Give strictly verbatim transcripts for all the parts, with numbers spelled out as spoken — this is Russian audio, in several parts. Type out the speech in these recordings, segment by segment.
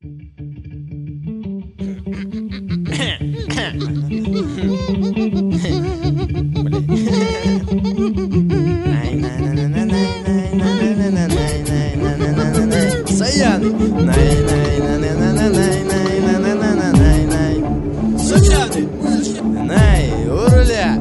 Саяны. Саяны. Най, у руля.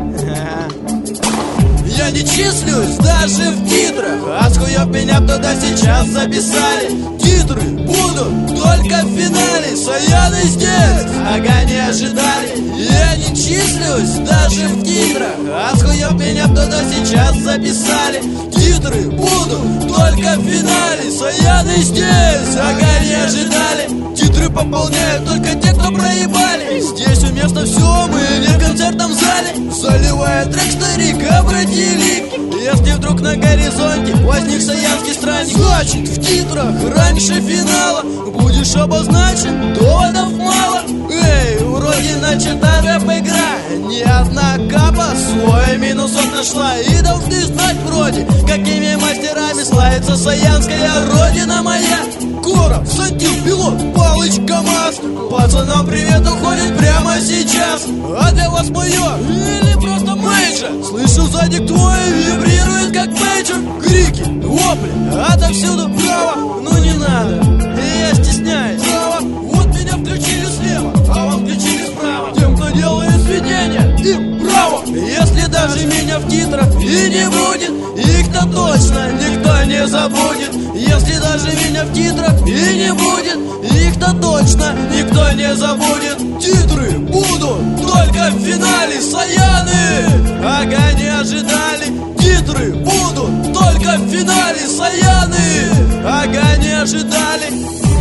Я не числюсь даже в титрах, а с хуёв меня туда сейчас записали. Титры будут только в финале. Саяны здесь, ага, не ожидали. Я не числюсь даже в титрах, а с хуёв меня туда сейчас записали. Титры будут только в финале. Саяны здесь, ага, не ожидали. Титры пополняют только те, кто проебали. Здесь уместно все, мы не в концертном зале. Заливает трек старик, обратили. Если вдруг на горизонте возник саянский странник, значит в титрах раньше финала будешь обозначен, доводов мало. Эй, вроде начата рэп-игра, ни одна капа свой минусов нашла. И должны знать вроде, какими мастерами славится саянская родина моя. Коров, Сантил, пилот, Палыч, КамАЗ. Пацанам привет уходит прямо сейчас. А для вас мое или просто мейджор? Слышу сзади твой вибрирует как мейджор. Крики, вопли, отовсюду право. Ну не надо, я стесняюсь. Право, вот меня включили слева, а вам включили справа. Тем, кто делает сведения, им право. Если даже меня в титрах и не будет, их-то точно никто не забудет. Если даже меня в титрах и не будет, их-то точно никто не забудет. Титры будут только в финале. Саяны, ага, не ожидали. Титры будут только в финале. Саяны, ага, не ожидали.